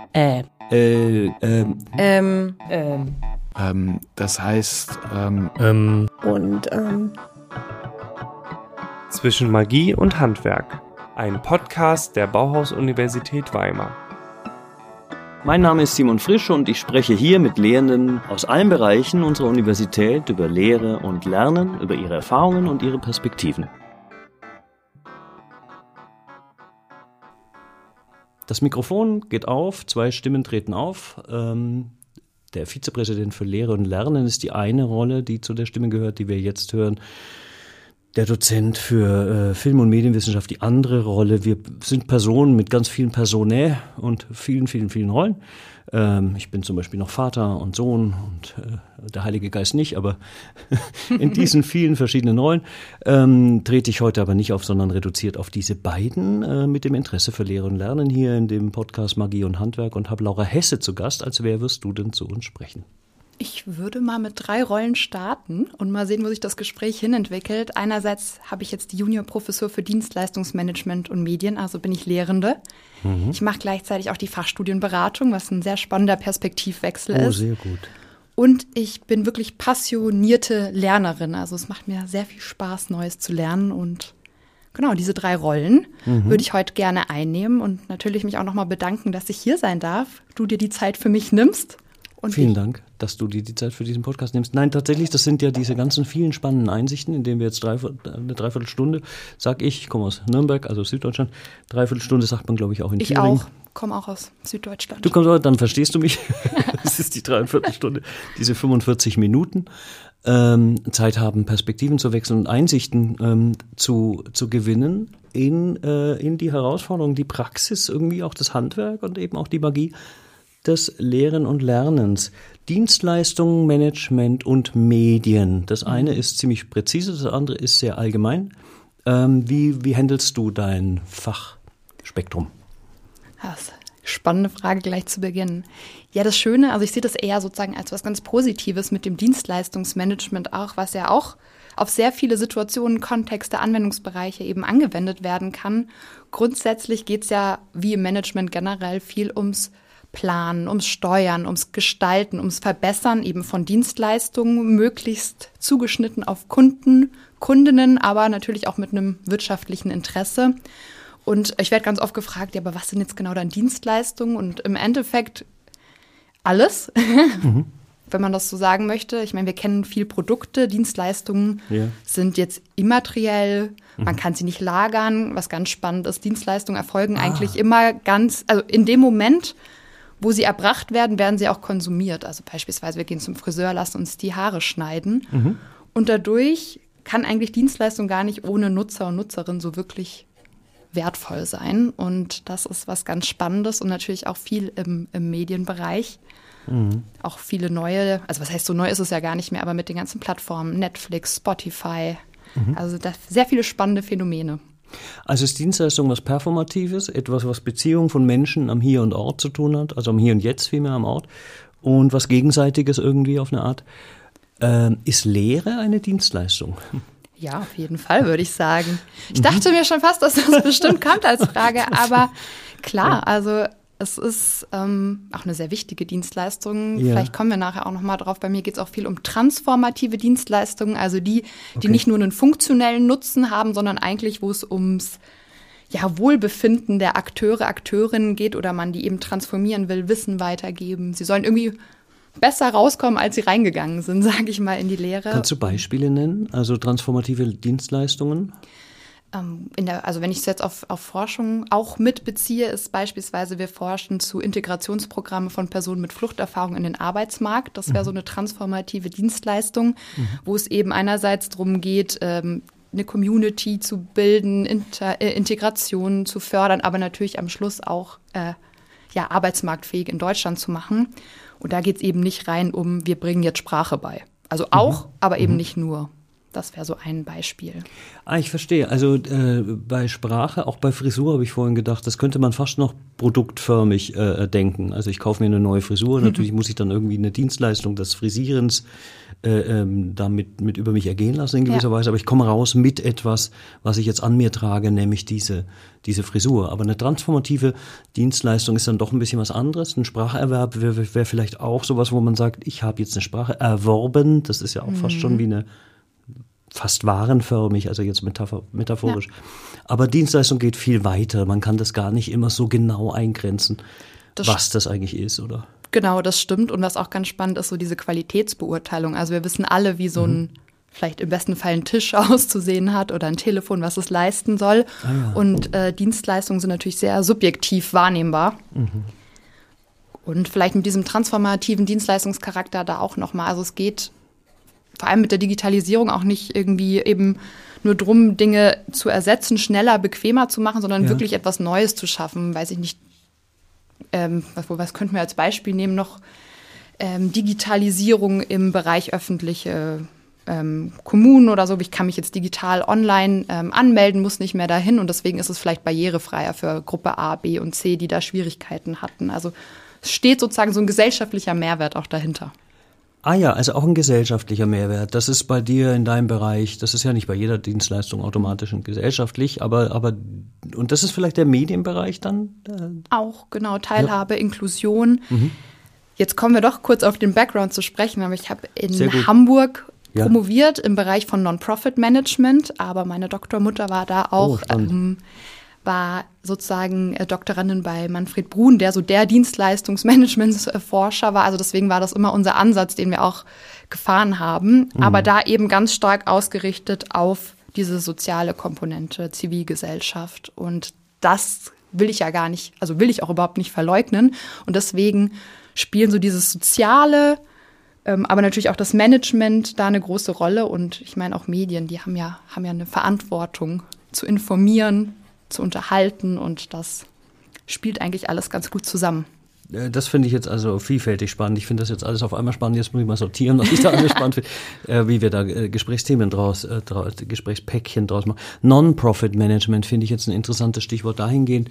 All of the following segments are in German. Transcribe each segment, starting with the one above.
Das heißt, Zwischen Magie und Handwerk. Ein Podcast der Bauhaus-Universität Weimar. Mein Name ist Simon Frisch und ich spreche hier mit Lehrenden aus allen Bereichen unserer Universität über Lehre und Lernen, über ihre Erfahrungen und ihre Perspektiven. Das Mikrofon geht auf, 2 Stimmen treten auf. Der Vizepräsident für Lehre und Lernen ist die eine Rolle, die zu der Stimme gehört, die wir jetzt hören. Der Dozent für Film- und Medienwissenschaft die andere Rolle. Wir sind Personen mit ganz vielen Personae und vielen Rollen. Ich bin zum Beispiel noch Vater und Sohn und der Heilige Geist nicht, aber in diesen vielen verschiedenen Rollen trete ich heute aber nicht auf, sondern reduziert auf diese beiden mit dem Interesse für Lehre und Lernen hier in dem Podcast Magie und Handwerk und habe Laura Hesse zu Gast. Als wer wirst du denn zu uns sprechen? Ich würde mal mit 3 Rollen starten und mal sehen, wo sich das Gespräch hinentwickelt. Einerseits habe ich jetzt die Juniorprofessur für Dienstleistungsmanagement und Medien, also bin ich Lehrende. Ich mache gleichzeitig auch die Fachstudienberatung, was ein sehr spannender Perspektivwechsel ist. Oh, sehr gut. Und ich bin wirklich passionierte Lernerin, also es macht mir sehr viel Spaß, Neues zu lernen und genau, diese 3 Rollen würde ich heute gerne einnehmen und natürlich mich auch nochmal bedanken, dass ich hier sein darf, du dir die Zeit für mich nimmst. Und vielen Dank, dass du dir die Zeit für diesen Podcast nimmst. Nein, tatsächlich, das sind ja diese ganzen vielen spannenden Einsichten, in denen wir jetzt eine Dreiviertelstunde, ich komme aus Nürnberg, also Süddeutschland, Dreiviertelstunde sagt man, glaube ich, auch in Thüringen. Ich auch, komme auch aus Süddeutschland. Du kommst auch, dann verstehst du mich. Das ist die Dreiviertelstunde, diese 45 Minuten. Zeit haben, Perspektiven zu wechseln und Einsichten zu gewinnen in die Herausforderung, die Praxis, irgendwie auch das Handwerk und eben auch die Magie des Lehren und Lernens. Dienstleistungen, Management und Medien. Das eine ist ziemlich präzise, das andere ist sehr allgemein. Wie handelst du dein Fachspektrum? Das ist eine spannende Frage gleich zu Beginn. Ja, das Schöne, also ich sehe das eher sozusagen als was ganz Positives mit dem Dienstleistungsmanagement auch, was ja auch auf sehr viele Situationen, Kontexte, Anwendungsbereiche eben angewendet werden kann. Grundsätzlich geht es ja wie im Management generell viel ums Planen, ums Steuern, ums Gestalten, ums Verbessern eben von Dienstleistungen, möglichst zugeschnitten auf Kunden, Kundinnen, aber natürlich auch mit einem wirtschaftlichen Interesse. Und ich werde ganz oft gefragt, ja, aber was sind jetzt genau dann Dienstleistungen? Und im Endeffekt alles, wenn man das so sagen möchte. Ich meine, wir kennen viel Produkte, Dienstleistungen sind jetzt immateriell, man kann sie nicht lagern. Was ganz spannend ist, Dienstleistungen erfolgen eigentlich immer also in dem Moment, wo sie erbracht werden, werden sie auch konsumiert. Also beispielsweise, wir gehen zum Friseur, lassen uns die Haare schneiden. Und dadurch kann eigentlich Dienstleistung gar nicht ohne Nutzer und Nutzerin so wirklich wertvoll sein. Und das ist was ganz Spannendes und natürlich auch viel im Medienbereich. Auch viele neue, also was heißt so neu ist es ja gar nicht mehr, aber mit den ganzen Plattformen, Netflix, Spotify. Also da sehr viele spannende Phänomene. Also ist Dienstleistung was Performatives, etwas, was Beziehungen von Menschen am Hier und Ort zu tun hat, also am Hier und Jetzt vielmehr am Ort und was Gegenseitiges irgendwie auf eine Art. Ist Lehre eine Dienstleistung? Ja, auf jeden Fall, würde ich sagen. Ich dachte mir schon fast, dass das bestimmt kommt als Frage, aber klar, also es ist auch eine sehr wichtige Dienstleistung. Ja. Vielleicht kommen wir nachher auch nochmal drauf. Bei mir geht es auch viel um transformative Dienstleistungen, also die nicht nur einen funktionellen Nutzen haben, sondern eigentlich, wo es ums Wohlbefinden der Akteure, Akteurinnen geht oder man die eben transformieren will, Wissen weitergeben. Sie sollen irgendwie besser rauskommen, als sie reingegangen sind, sage ich mal, in die Lehre. Kannst du Beispiele nennen, also transformative Dienstleistungen? Also wenn ich es jetzt auf Forschung auch mitbeziehe, ist beispielsweise, wir forschen zu Integrationsprogrammen von Personen mit Fluchterfahrung in den Arbeitsmarkt. Das wäre so eine transformative Dienstleistung, wo es eben einerseits darum geht, eine Community zu bilden, Integration zu fördern, aber natürlich am Schluss auch arbeitsmarktfähig in Deutschland zu machen. Und da geht es eben nicht rein wir bringen jetzt Sprache bei. Also auch, aber eben nicht nur. Das wäre so ein Beispiel. Ich verstehe. Also bei Sprache, auch bei Frisur habe ich vorhin gedacht, das könnte man fast noch produktförmig denken. Also ich kaufe mir eine neue Frisur, natürlich muss ich dann irgendwie eine Dienstleistung des Frisierens damit mit über mich ergehen lassen in gewisser Weise, aber ich komme raus mit etwas, was ich jetzt an mir trage, nämlich diese Frisur. Aber eine transformative Dienstleistung ist dann doch ein bisschen was anderes. Ein Spracherwerb wäre vielleicht auch sowas, wo man sagt, ich habe jetzt eine Sprache erworben, das ist ja auch fast schon wie eine fast warenförmig, also jetzt metaphorisch. Ja. Aber Dienstleistung geht viel weiter. Man kann das gar nicht immer so genau eingrenzen, was das eigentlich ist, oder? Genau, das stimmt. Und was auch ganz spannend ist, so diese Qualitätsbeurteilung. Also wir wissen alle, wie so ein, vielleicht im besten Fall ein Tisch auszusehen hat oder ein Telefon, was es leisten soll. Und Dienstleistungen sind natürlich sehr subjektiv wahrnehmbar. Und vielleicht mit diesem transformativen Dienstleistungscharakter da auch nochmal. Also es geht vor allem mit der Digitalisierung auch nicht irgendwie eben nur drum, Dinge zu ersetzen, schneller, bequemer zu machen, sondern wirklich etwas Neues zu schaffen. Weiß ich nicht, was könnten wir als Beispiel nehmen noch? Digitalisierung im Bereich öffentliche Kommunen oder so. Ich kann mich jetzt digital online anmelden, muss nicht mehr dahin und deswegen ist es vielleicht barrierefreier für Gruppe A, B und C, die da Schwierigkeiten hatten. Also es steht sozusagen so ein gesellschaftlicher Mehrwert auch dahinter. Also auch ein gesellschaftlicher Mehrwert. Das ist bei dir in deinem Bereich, das ist ja nicht bei jeder Dienstleistung automatisch und gesellschaftlich, aber und das ist vielleicht der Medienbereich dann? Auch, genau, Teilhabe, Inklusion. Jetzt kommen wir doch kurz auf den Background zu sprechen, aber ich habe in Hamburg promoviert im Bereich von Non-Profit-Management, aber meine Doktormutter war da auch, war sozusagen Doktorandin bei Manfred Brun, der so der Dienstleistungsmanagementsforscher war. Also deswegen war das immer unser Ansatz, den wir auch gefahren haben. Aber da eben ganz stark ausgerichtet auf diese soziale Komponente, Zivilgesellschaft. Und das will ich ja gar nicht, also will ich auch überhaupt nicht verleugnen. Und deswegen spielen so dieses Soziale, aber natürlich auch das Management da eine große Rolle. Und ich meine auch Medien, die haben ja eine Verantwortung zu informieren, zu unterhalten und das spielt eigentlich alles ganz gut zusammen. Das finde ich jetzt also vielfältig spannend. Ich finde das jetzt alles auf einmal spannend. Jetzt muss ich mal sortieren, was ich da alles spannend finde, wie wir da Gesprächsthemen Gesprächspäckchen draus machen. Non-Profit-Management finde ich jetzt ein interessantes Stichwort dahingehend,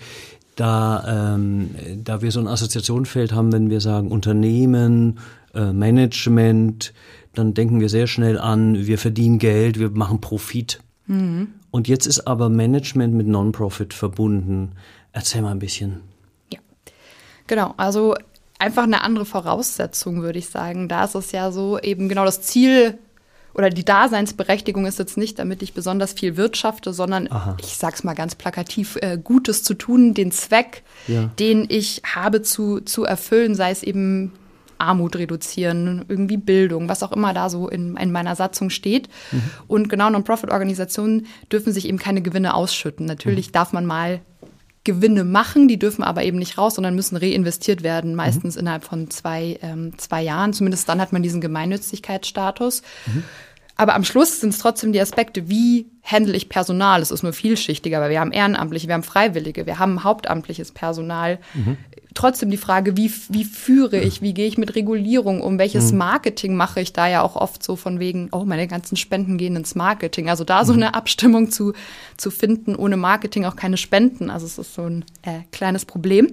da wir so ein Assoziationsfeld haben, wenn wir sagen Unternehmen, Management, dann denken wir sehr schnell an, wir verdienen Geld, wir machen Profit. Und jetzt ist aber Management mit Non-Profit verbunden. Erzähl mal ein bisschen. Ja, genau. Also einfach eine andere Voraussetzung, würde ich sagen. Da ist es ja so, eben genau das Ziel oder die Daseinsberechtigung ist jetzt nicht, damit ich besonders viel wirtschafte, sondern, ich sag's mal ganz plakativ, Gutes zu tun, den Zweck, den ich habe zu erfüllen, sei es eben Armut reduzieren, irgendwie Bildung, was auch immer da so in meiner Satzung steht. Und genau, Non-Profit-Organisationen dürfen sich eben keine Gewinne ausschütten. Natürlich darf man mal Gewinne machen, die dürfen aber eben nicht raus, sondern müssen reinvestiert werden, meistens innerhalb von zwei Jahren. Zumindest dann hat man diesen Gemeinnützigkeitsstatus. Aber am Schluss sind es trotzdem die Aspekte, wie handle ich Personal? Es ist nur vielschichtiger, weil wir haben Ehrenamtliche, wir haben Freiwillige, wir haben hauptamtliches Personal. Trotzdem die Frage, wie führe ich, wie gehe ich mit Regulierung um, welches Marketing mache ich da ja auch oft so von wegen, meine ganzen Spenden gehen ins Marketing. Also da so eine Abstimmung zu finden, ohne Marketing auch keine Spenden. Also es ist so ein kleines Problem.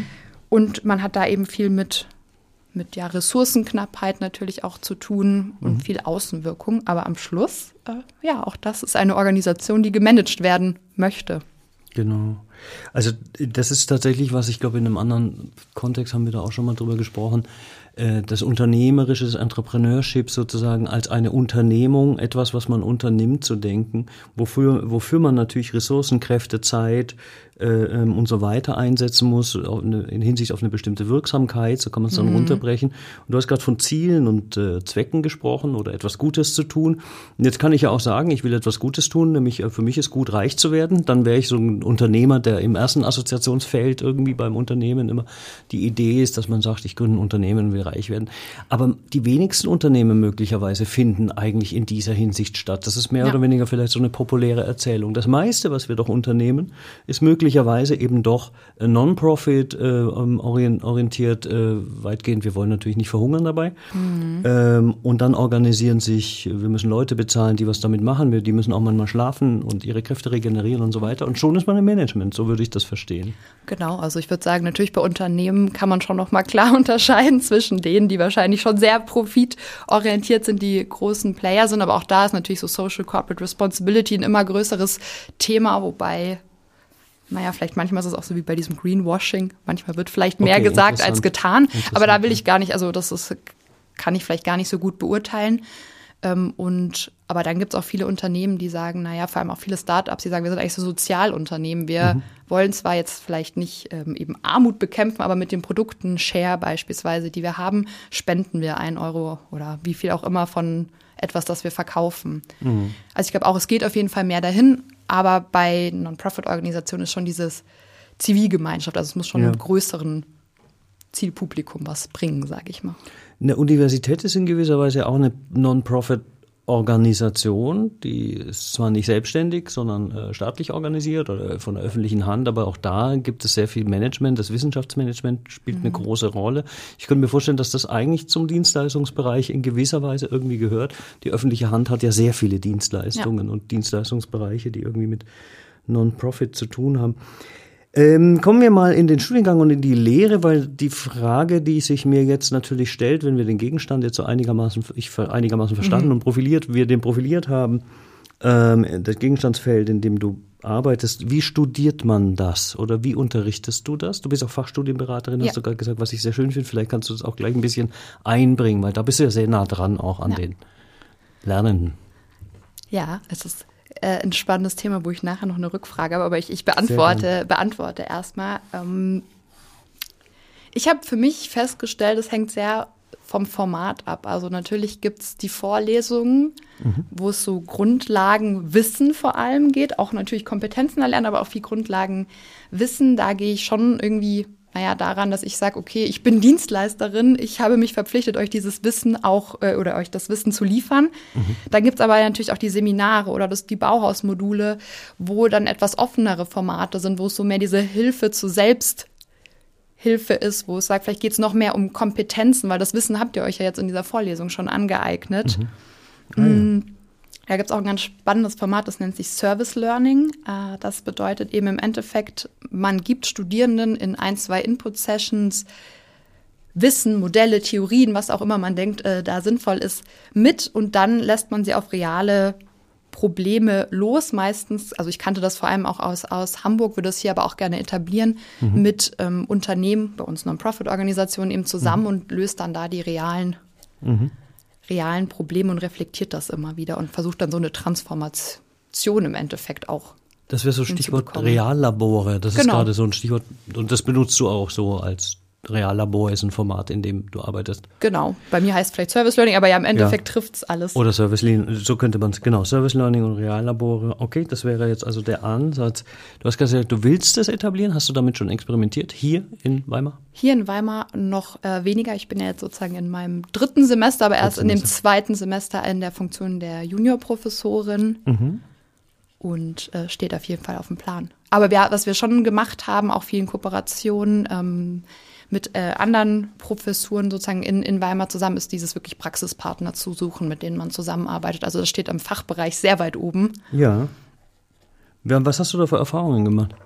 Und man hat da eben viel mit Ressourcenknappheit natürlich auch zu tun und viel Außenwirkung. Aber am Schluss, auch das ist eine Organisation, die gemanagt werden möchte. Genau. Also das ist tatsächlich was, ich glaube, in einem anderen Kontext haben wir da auch schon mal drüber gesprochen, das unternehmerische Entrepreneurship sozusagen als eine Unternehmung, etwas, was man unternimmt, zu denken, wofür man natürlich Ressourcen, Kräfte, Zeit und so weiter einsetzen muss, in Hinsicht auf eine bestimmte Wirksamkeit, so kann man es dann runterbrechen. Und du hast gerade von Zielen und Zwecken gesprochen oder etwas Gutes zu tun. Und jetzt kann ich ja auch sagen, ich will etwas Gutes tun, nämlich für mich ist gut, reich zu werden. Dann wäre ich so ein Unternehmer, der im ersten Assoziationsfeld irgendwie beim Unternehmen immer die Idee ist, dass man sagt, ich gründe ein Unternehmen, will alle reich werden. Aber die wenigsten Unternehmen möglicherweise finden eigentlich in dieser Hinsicht statt. Das ist mehr oder weniger vielleicht so eine populäre Erzählung. Das meiste, was wir doch unternehmen, ist möglicherweise eben doch Non-Profit orientiert, weitgehend. Wir wollen natürlich nicht verhungern dabei. Und dann organisieren sich, wir müssen Leute bezahlen, die was damit machen. Die müssen auch manchmal schlafen und ihre Kräfte regenerieren und so weiter. Und schon ist man im Management, so würde ich das verstehen. Genau, also ich würde sagen, natürlich bei Unternehmen kann man schon noch mal klar unterscheiden zwischen denen, die wahrscheinlich schon sehr profitorientiert sind, die großen Player sind. Aber auch da ist natürlich so Social Corporate Responsibility ein immer größeres Thema, wobei, naja, vielleicht manchmal ist es auch so wie bei diesem Greenwashing. Manchmal wird vielleicht mehr gesagt als getan. Aber da will ich gar nicht, also kann ich vielleicht gar nicht so gut beurteilen. Aber dann gibt es auch viele Unternehmen, die sagen, naja, vor allem auch viele Startups, die sagen, wir sind eigentlich so Sozialunternehmen. Wir wollen zwar jetzt vielleicht nicht eben Armut bekämpfen, aber mit den Produkten Share beispielsweise, die wir haben, spenden wir 1 Euro oder wie viel auch immer von etwas, das wir verkaufen. Also ich glaube auch, es geht auf jeden Fall mehr dahin, aber bei Non-Profit-Organisationen ist schon dieses Zivilgemeinschaft, also es muss schon einem größeren Zielpublikum was bringen, sage ich mal. Eine Universität ist in gewisser Weise auch eine Non-Profit-Organisation, die ist zwar nicht selbstständig, sondern staatlich organisiert oder von der öffentlichen Hand, aber auch da gibt es sehr viel Management. Das Wissenschaftsmanagement spielt eine große Rolle. Ich könnte mir vorstellen, dass das eigentlich zum Dienstleistungsbereich in gewisser Weise irgendwie gehört. Die öffentliche Hand hat ja sehr viele Dienstleistungen und Dienstleistungsbereiche, die irgendwie mit Non-Profit zu tun haben. Kommen wir mal in den Studiengang und in die Lehre, weil die Frage, die sich mir jetzt natürlich stellt, wenn wir den Gegenstand jetzt so einigermaßen verstanden und wir den profiliert haben, das Gegenstandsfeld, in dem du arbeitest, wie studiert man das oder wie unterrichtest du das? Du bist auch Fachstudienberaterin, hast du gerade gesagt, was ich sehr schön finde. Vielleicht kannst du das auch gleich ein bisschen einbringen, weil da bist du ja sehr nah dran auch an den Lernenden. Ja, es ist ein spannendes Thema, wo ich nachher noch eine Rückfrage habe, aber ich beantworte erstmal. Ich habe für mich festgestellt, es hängt sehr vom Format ab. Also natürlich gibt es die Vorlesungen, wo es so Grundlagenwissen vor allem geht, auch natürlich Kompetenzen erlernen, aber auch viel Grundlagenwissen. Da gehe ich schon irgendwie daran, dass ich sage, okay, ich bin Dienstleisterin, ich habe mich verpflichtet, euch dieses Wissen auch oder euch das Wissen zu liefern. Dann gibt es aber natürlich auch die Seminare oder die Bauhausmodule, wo dann etwas offenere Formate sind, wo es so mehr diese Hilfe zur Selbsthilfe ist, wo es sagt, vielleicht geht es noch mehr um Kompetenzen, weil das Wissen habt ihr euch ja jetzt in dieser Vorlesung schon angeeignet. Da gibt es auch ein ganz spannendes Format, das nennt sich Service Learning. Das bedeutet eben im Endeffekt, man gibt Studierenden in 1, 2 Input-Sessions Wissen, Modelle, Theorien, was auch immer man denkt, da sinnvoll ist, mit und dann lässt man sie auf reale Probleme los. Meistens, also ich kannte das vor allem auch aus Hamburg, würde das hier aber auch gerne etablieren, mit Unternehmen, bei uns Non-Profit-Organisationen eben zusammen und löst dann da die realen Probleme und reflektiert das immer wieder und versucht dann so eine Transformation im Endeffekt auch. Das wäre so Stichwort Reallabore, das ist gerade so ein Stichwort und das benutzt du auch so als Reallabor ist ein Format, in dem du arbeitest. Genau, bei mir heißt es vielleicht Service Learning, aber ja im Endeffekt trifft es alles. Oder Service Learning, so könnte man es, genau, Service Learning und Reallabore, okay, das wäre jetzt also der Ansatz. Du hast gesagt, du willst das etablieren, hast du damit schon experimentiert, hier in Weimar? Hier in Weimar noch weniger, ich bin ja jetzt sozusagen in meinem 3. Semester, aber erst in dem 2. Semester in der Funktion der Juniorprofessorin und steht auf jeden Fall auf dem Plan. Aber was wir schon gemacht haben, auch viel in Kooperation mit anderen Professuren sozusagen in Weimar zusammen, ist dieses wirklich Praxispartner zu suchen, mit denen man zusammenarbeitet. Also das steht im Fachbereich sehr weit oben. Ja. Was hast du da für Erfahrungen gemacht?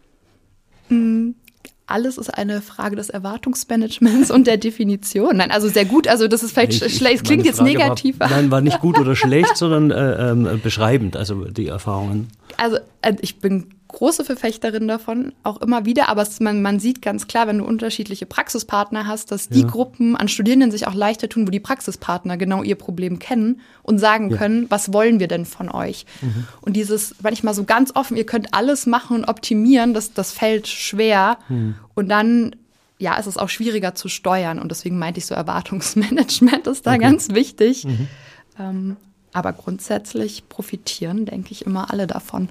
Alles ist eine Frage des Erwartungsmanagements und der Definition. Nein, also sehr gut. Also das ist vielleicht schlecht. Es klingt jetzt negativ. War nicht gut oder schlecht, sondern beschreibend, also die Erfahrungen. Also ich bin große Verfechterin davon, auch immer wieder, aber man sieht ganz klar, wenn du unterschiedliche Praxispartner hast, dass die Gruppen an Studierenden sich auch leichter tun, wo die Praxispartner genau ihr Problem kennen und sagen können, was wollen wir denn von euch? Und dieses manchmal so ganz offen, ihr könnt alles machen und optimieren, das fällt schwer. Und dann ist es auch schwieriger zu steuern. Und deswegen meinte ich so, Erwartungsmanagement ist da ganz wichtig. Aber grundsätzlich profitieren, denke ich, immer alle davon.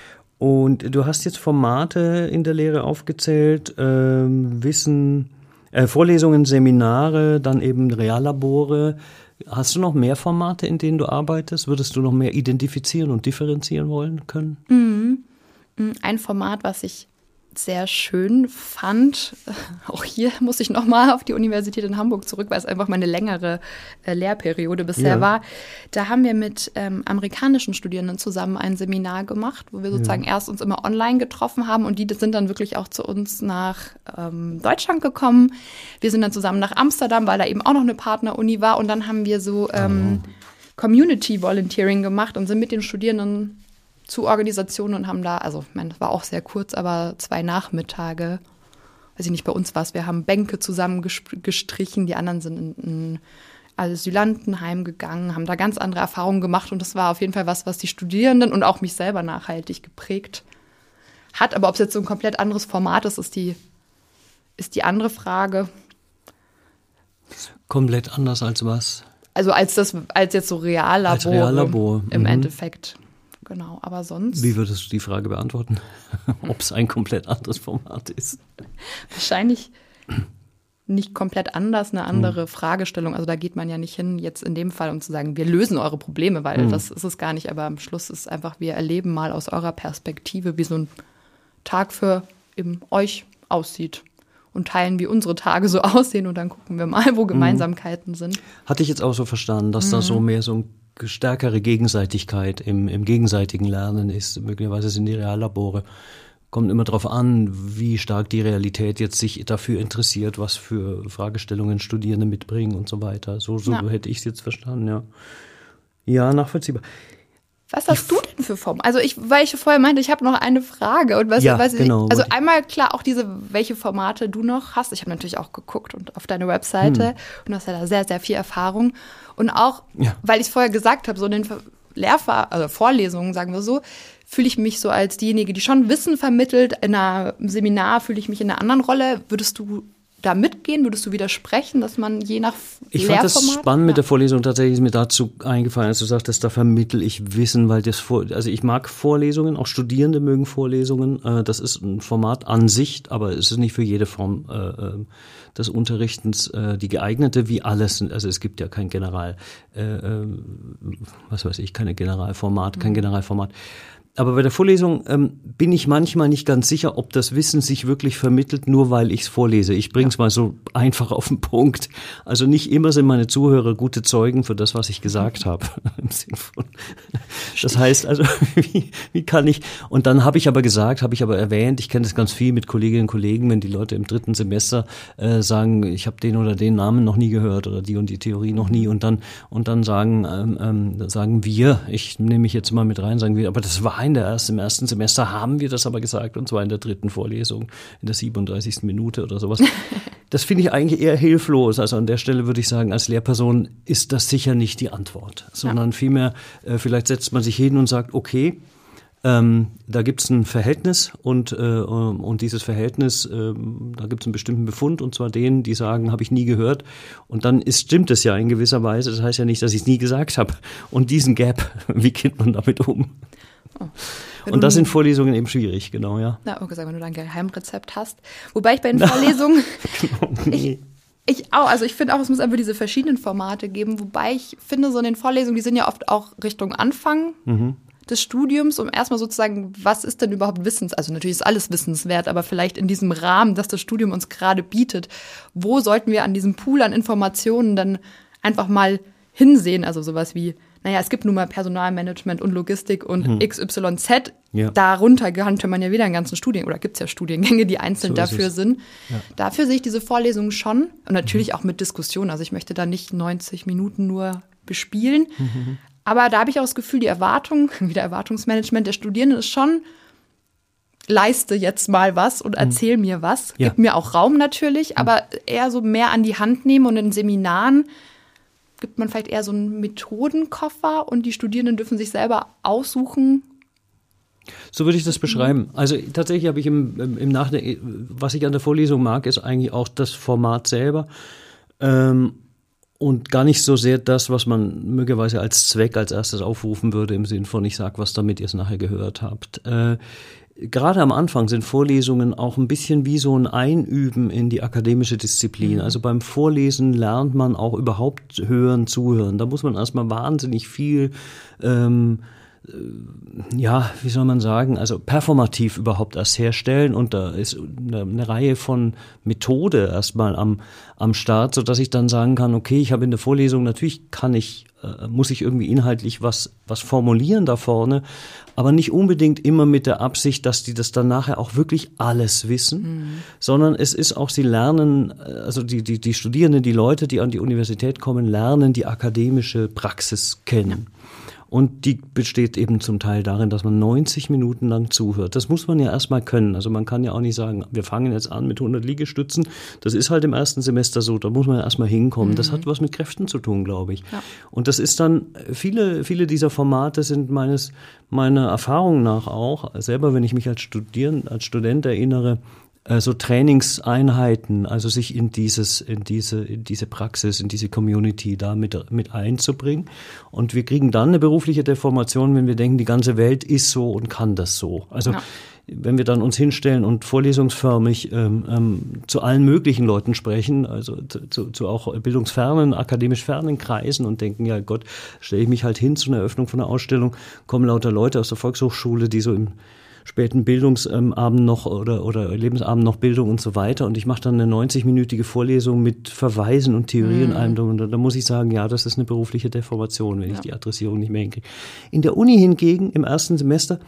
Und du hast jetzt Formate in der Lehre aufgezählt, Wissen Vorlesungen, Seminare, dann eben Reallabore. Hast du noch mehr Formate, in denen du arbeitest? Würdest du noch mehr identifizieren und differenzieren wollen können? Ein Format, was ich sehr schön fand, auch hier muss ich nochmal auf die Universität in Hamburg zurück, weil es einfach meine längere Lehrperiode bisher war. Da haben wir mit amerikanischen Studierenden zusammen ein Seminar gemacht, wo wir sozusagen erst uns immer online getroffen haben und die sind dann wirklich auch zu uns nach Deutschland gekommen. Wir sind dann zusammen nach Amsterdam, weil da eben auch noch eine Partneruni war und dann haben wir so Community Volunteering gemacht und sind mit den Studierenden zu Organisationen und haben da, also ich meine, das war auch sehr kurz, aber 2 Nachmittage, weiß ich nicht, bei uns war es, wir haben Bänke zusammen gestrichen, die anderen sind in ein Asylantenheim gegangen, haben da ganz andere Erfahrungen gemacht und das war auf jeden Fall was die Studierenden und auch mich selber nachhaltig geprägt hat. Aber ob es jetzt so ein komplett anderes Format ist, ist die andere Frage. Komplett anders als was? Also als jetzt so Reallabor im Endeffekt. Genau, aber sonst. Wie würdest du die Frage beantworten? Ob es ein komplett anderes Format ist? Wahrscheinlich nicht komplett anders, eine andere Fragestellung. Also da geht man ja nicht hin, jetzt in dem Fall, um zu sagen, wir lösen eure Probleme, weil das ist es gar nicht. Aber am Schluss ist einfach, wir erleben mal aus eurer Perspektive, wie so ein Tag für eben euch aussieht. Und teilen, wie unsere Tage so aussehen. Und dann gucken wir mal, wo Gemeinsamkeiten sind. Hatte ich jetzt auch so verstanden, dass da so mehr so ein stärkere Gegenseitigkeit im gegenseitigen Lernen ist. Möglicherweise sind die Reallabore. Kommt immer darauf an, wie stark die Realität jetzt sich dafür interessiert, was für Fragestellungen Studierende mitbringen und so weiter. So hätte ich es jetzt verstanden, ja. Ja, nachvollziehbar. Was hast du denn für Formen? Also weil ich vorher meinte, ich habe noch eine Frage. Und genau. Also einmal klar auch welche Formate du noch hast. Ich habe natürlich auch geguckt und auf deine Webseite und du hast ja da sehr, sehr viel Erfahrung. Und auch, weil ich es vorher gesagt habe, so in den Vorlesungen, sagen wir so, fühle ich mich so als diejenige, die schon Wissen vermittelt. In einem Seminar fühle ich mich in einer anderen Rolle. Würdest du da mitgehen? Würdest du widersprechen, dass man je nach Ich fand das spannend mit der Vorlesung. Tatsächlich ist mir dazu eingefallen, als du sagtest, da vermittel ich Wissen, weil also ich mag Vorlesungen, auch Studierende mögen Vorlesungen. Das ist ein Format an sich, aber es ist nicht für jede Form des Unterrichtens die geeignete, wie alles. Also es gibt ja kein kein Generalformat. Aber bei der Vorlesung bin ich manchmal nicht ganz sicher, ob das Wissen sich wirklich vermittelt, nur weil ich es vorlese. Ich bringe es mal so einfach auf den Punkt. Also nicht immer sind meine Zuhörer gute Zeugen für das, was ich gesagt habe. Im Sinn von, das heißt also, wie kann ich, und dann habe ich aber erwähnt, ich kenne das ganz viel mit Kolleginnen und Kollegen, wenn die Leute im 3. Semester sagen, ich habe den oder den Namen noch nie gehört oder die und die Theorie noch nie und dann sagen wir, ich nehme mich jetzt mal mit rein, sagen wir, aber das war im 1. Semester haben wir das aber gesagt, und zwar in der 3. Vorlesung, in der 37. Minute oder sowas. Das finde ich eigentlich eher hilflos. Also an der Stelle würde ich sagen, als Lehrperson ist das sicher nicht die Antwort, sondern vielmehr, vielleicht setzt man sich hin und sagt, okay, da gibt es ein Verhältnis und dieses Verhältnis, da gibt es einen bestimmten Befund, und zwar denen, die sagen, habe ich nie gehört, und dann stimmt es ja in gewisser Weise, das heißt ja nicht, dass ich es nie gesagt habe, und diesen Gap, wie geht man damit um? Oh. Und das sind Vorlesungen eben schwierig, genau, ja. Na, okay, wenn du da ein Geheimrezept hast. Wobei ich bei den Vorlesungen, ich auch, also ich finde auch, es muss einfach diese verschiedenen Formate geben, wobei ich finde, so in den Vorlesungen, die sind ja oft auch Richtung Anfang des Studiums, um erstmal sozusagen, was ist denn überhaupt also natürlich ist alles wissenswert, aber vielleicht in diesem Rahmen, das das Studium uns gerade bietet, wo sollten wir an diesem Pool an Informationen dann einfach mal hinsehen, also sowas wie, naja, es gibt nun mal Personalmanagement und Logistik und XYZ. Ja. Darunter könnte man ja wieder einen ganzen oder gibt es ja Studiengänge, die einzeln dafür sind. Ja. Dafür sehe ich diese Vorlesungen schon. Und natürlich auch mit Diskussion. Also ich möchte da nicht 90 Minuten nur bespielen. Aber da habe ich auch das Gefühl, die Erwartungsmanagement der Studierenden ist schon, leiste jetzt mal was und erzähl mir was. Ja. Gib mir auch Raum natürlich, aber eher so mehr an die Hand nehmen, und in Seminaren gibt man vielleicht eher so einen Methodenkoffer und die Studierenden dürfen sich selber aussuchen. So würde ich das beschreiben. Also tatsächlich habe ich im Nachhinein, was ich an der Vorlesung mag, ist eigentlich auch das Format selber und gar nicht so sehr das, was man möglicherweise als Zweck als erstes aufrufen würde, im Sinn von, ich sage was, damit ihr es nachher gehört habt. gerade am Anfang sind Vorlesungen auch ein bisschen wie so ein Einüben in die akademische Disziplin. Also beim Vorlesen lernt man auch überhaupt hören, zuhören. Da muss man erstmal wahnsinnig viel, wie soll man sagen, also performativ überhaupt erst herstellen. Und da ist eine Reihe von Methode erstmal am Start, sodass ich dann sagen kann, okay, ich habe in der Vorlesung, natürlich muss ich irgendwie inhaltlich was formulieren da vorne, aber nicht unbedingt immer mit der Absicht, dass die das dann nachher auch wirklich alles wissen, sondern es ist auch, sie lernen, also die Studierenden, die Leute, die an die Universität kommen, lernen die akademische Praxis kennen. Und die besteht eben zum Teil darin, dass man 90 Minuten lang zuhört. Das muss man ja erstmal können. Also man kann ja auch nicht sagen, wir fangen jetzt an mit 100 Liegestützen. Das ist halt im ersten Semester so, da muss man ja erstmal hinkommen. Das hat was mit Kräften zu tun, glaube ich. Ja. Und das ist dann, viele dieser Formate sind meiner Erfahrung nach auch, selber wenn ich mich als Student erinnere, so Trainingseinheiten, also sich in diese Praxis, in diese Community da mit einzubringen. Und wir kriegen dann eine berufliche Deformation, wenn wir denken, die ganze Welt ist so und kann das so. Also wenn wir dann uns hinstellen und vorlesungsförmig zu allen möglichen Leuten sprechen, also zu auch bildungsfernen, akademisch fernen Kreisen und denken, ja Gott, stelle ich mich halt hin zu einer Eröffnung von einer Ausstellung, kommen lauter Leute aus der Volkshochschule, die so im späten Bildungsabend noch oder Lebensabend noch Bildung und so weiter. Und ich mache dann eine 90-minütige Vorlesung mit Verweisen und Theorien und allem. Und da muss ich sagen, ja, das ist eine berufliche Deformation, wenn ich die Adressierung nicht mehr hinkriege. In der Uni hingegen, im ersten Semester,